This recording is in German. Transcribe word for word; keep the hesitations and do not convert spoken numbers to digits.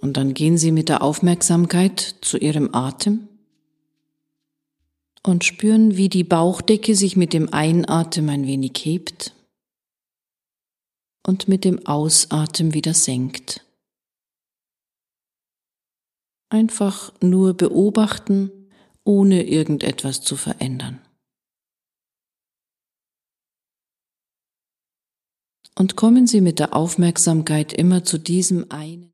Und dann gehen Sie mit der Aufmerksamkeit zu Ihrem Atem und spüren, wie die Bauchdecke sich mit dem Einatmen ein wenig hebt und mit dem Ausatmen wieder senkt. Einfach nur beobachten, ohne irgendetwas zu verändern. Und kommen Sie mit der Aufmerksamkeit immer zu diesem einen